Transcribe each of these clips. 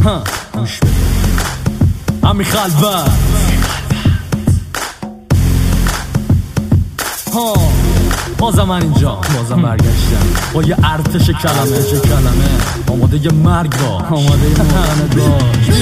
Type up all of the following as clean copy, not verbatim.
گوش بده همی خلوت بازم من اینجا بازم برگشتم با یه ارتش کلمه آماده یه مرگ باش آماده یه مرگ باش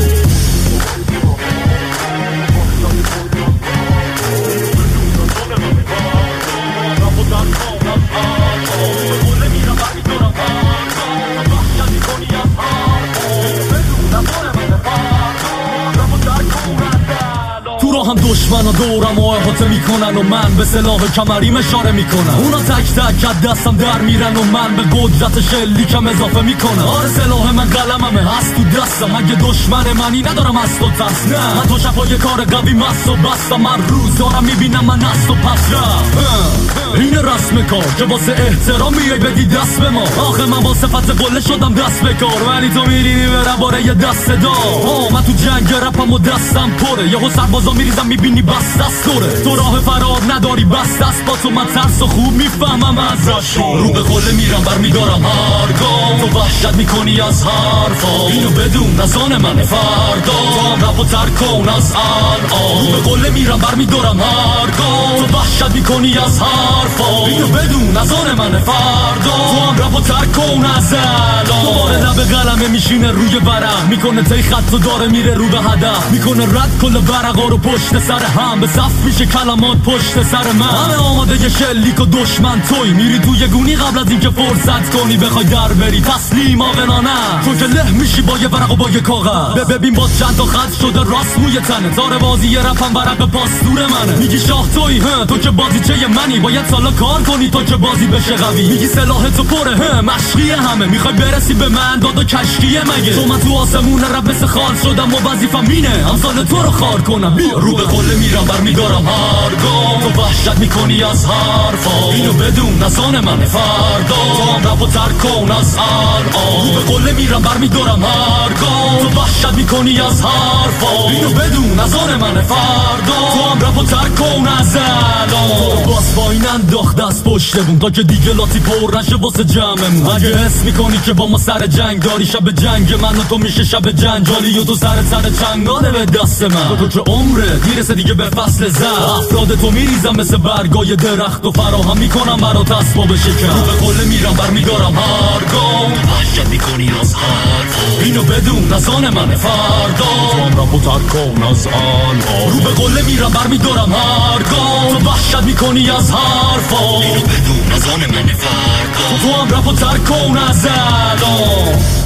تو راه هم دشمنا دورم و احاطه میکنن و من به سلاح کمریم اشاره میکنم. اونا تک تک از دستم در میرن و من به قدرت شلیکم اضافه میکنم. آره سلاح من قلممه هست تو دستم، اگه دشمن منی ندارم از تو ترس. نه من تو شبای کار قوی مست و بستم، من روز دارم میبینم من از تو پس رفت. این رسم کار که واسه احترام میای بدی دست به ما. آخه من با صفت قله شدم دست به کار، ولی تو میری میبره باره یه دست دار. من تو جنگ رپم و دستم پره، یهو سربازا میریزم میبینی بس دست دوره. تو راه فرار نداری بس دست با تو من ترس و خوب میفهمم ازش. رو به قله میرم برمیدارم هر گام، تو وحشت میکنی از حرفا. اینو بدون از آن من فردا، تو هم رپ و ترک کن از الان. رو به قله میرم برمیدارم هر گام، تو وحشت میکنی از حرفا. اینو بدون از آن من فردا، تو هم رپ و ترک کن از الان. دوباره لب قلمه میشینه روی ورق، میکنه تی خط و داره میره رو به هدف. میکنه رد کل ورقا رو پشت سر هم، به صف میشه کلمات پشت سر من. همه آماده یه شلیک و دشمن توی میری توی گونی قبل از اینکه فرصت کنی بخوای در بری. تسلیم آقنانه تو که له میشی با یه ورق و با یه کاغذ. ببین باز چند تا خط شده راست موی تنه، تاره بازی یه رپم ورق پاستور منه. میگی شاه توی تو که بازی چه منی، باید سالا کار کنی تو که بازی بشه قوی. میگی سلاح تو پره مشقی همه، میخوای برسی به من داد و کشکیه مگه. تو من تو آسمون رپ مثل خال شدم و وظیفم اینه امثال تو رو خار کنم. بیا رو به قله میرم برمیدارم هر گام، تو وحشت میکنی از حرفا. اینو بدون از آن من فردا، تو هم رپ و ترک کن از الان. رو به قله میرم برمیدارم هر گام، تو وحشت میکنی از حرفا. اینو بدون از آن من فردا، تو هم رپ و ترک کن از الان. باز با این انداخت دست پشتمون تا که دیگه لاتی پر نشه واسه جمعمون. اگه حس میکنی که با ما سر جنگ داری، شب جنگ من و تو میشه شب جنجالی و تو سر چنگانه به دست من. تو که عمره میرسه دیگه به فصل زر، افراد تو میریزم مثل برگای درخت و فراهم میکنم برات اسباب شکر. رو به قله میرم برمیدارم هر گام، وحشت میکنی از حرفا. اینو بدون از آن من فردا، تو هم رپ و ترک کن از الان. رو به قله میرم برمیدارم هر گام، تو وحشت میکنی از حرفا. اینو بدون از آن من فردا، تو هم رپ و ترک کن از الان.